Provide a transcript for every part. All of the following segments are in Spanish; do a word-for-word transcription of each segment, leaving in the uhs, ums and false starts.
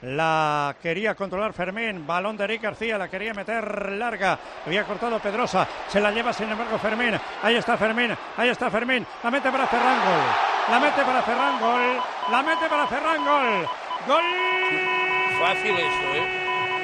La quería controlar Fermín, balón de Eric García, la quería meter larga, había cortado Pedrosa, se la lleva sin embargo Fermín, ahí está Fermín, ahí está Fermín, la mete para Ferran, gol, la mete para Ferran, gol, la mete para Ferran, gol, gol. Fácil eso, ¿eh?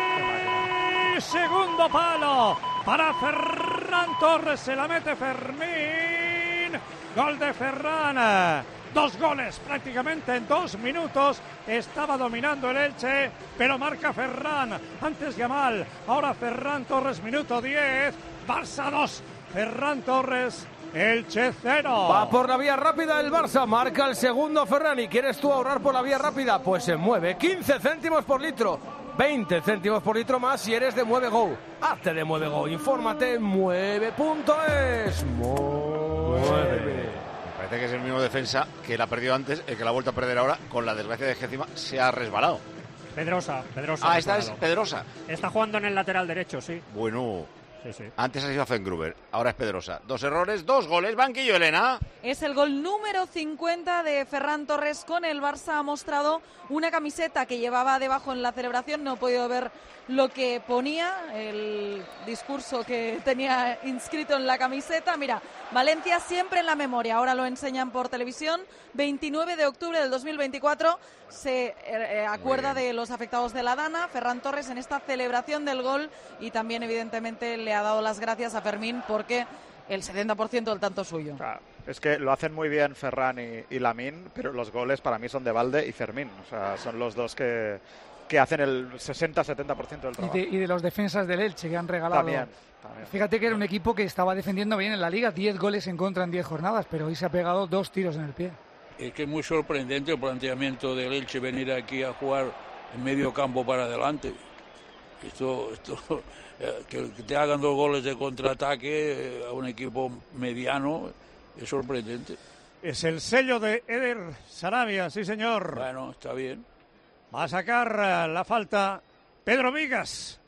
Segundo palo para Ferran Torres, se la mete Fermín, gol de Ferran. Dos goles prácticamente en dos minutos. Estaba dominando el Elche, pero marca Ferran. Antes Yamal, ahora Ferran Torres, minuto diez. Barça dos, Ferran Torres, Elche cero. Va por la vía rápida el Barça, marca el segundo Ferran. ¿Y quieres tú ahorrar por la vía rápida? Pues se mueve. quince céntimos por litro. veinte céntimos por litro más si eres de Mueve Go. Hazte de Mueve Go. Infórmate en mueve punto es. Mueve. Parece que es el mismo defensa que la ha perdido antes, el que la ha vuelto a perder ahora, con la desgracia de que encima se ha resbalado. Pedrosa, Pedrosa. Ah, esta es Pedrosa. Está jugando en el lateral derecho, sí. Bueno, sí, sí. Antes ha sido Fengruber, ahora es Pedrosa. Dos errores, dos goles, banquillo, Elena. Es el gol número cincuenta de Ferran Torres con el Barça. Ha mostrado una camiseta que llevaba debajo en la celebración. No he podido ver lo que ponía, el discurso que tenía inscrito en la camiseta. Mira, Valencia siempre en la memoria. Ahora lo enseñan por televisión. veintinueve de octubre del dos mil veinticuatro se eh, acuerda de los afectados de la Dana. Ferran Torres en esta celebración del gol y también evidentemente le ha dado las gracias a Fermín porque el setenta por ciento del tanto suyo. Claro, es que lo hacen muy bien Ferran y, y Lamine, pero los goles para mí son de Valde y Fermín. O sea, son los dos que, que hacen el sesenta setenta por ciento del trabajo. Y de, y de los defensas del Elche que han regalado. También, también. Fíjate que era un equipo que estaba defendiendo bien en la Liga, diez goles en contra en diez jornadas, pero hoy se ha pegado dos tiros en el pie. Es que es muy sorprendente el planteamiento del Elche venir aquí a jugar en medio campo para adelante. Esto, esto eh, que te hagan dos goles de contraataque eh, a un equipo mediano es sorprendente. Es el sello de Eder Sarabia, sí señor. Bueno, está bien. Va a sacar uh, la falta Pedro Vigas.